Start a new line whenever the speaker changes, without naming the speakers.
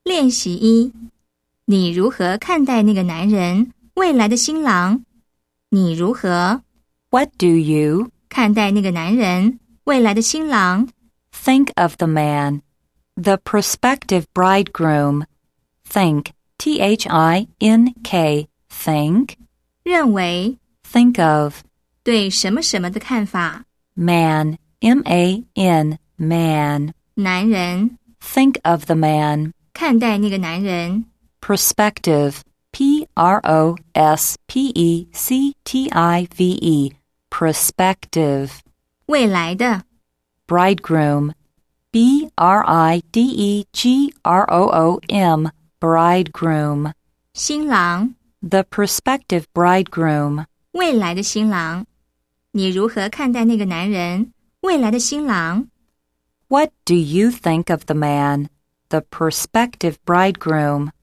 练习1，你如何看待那个男人，未来的新郎？你如何
What do you
看待那个男人，未来的新郎？
think of the man, the prospective bridegroom? Think, T-H-I-N-K, think,
认为
think of,
对什么什么的看法？
man, M-A-N, man,
男人
think of the man,
看待那个男人，
prospective, P-R-O-S-P-E-C-T-I-V-E, prospective,
未来的
bridegroom, B-R-I-D-E-G-R-O-O-M, bridegroom,
新郎，
the prospective bridegroom.
未来的新郎。你如何看待那个男人，未来的新郎？
What do you think of the man, the prospective bridegroom?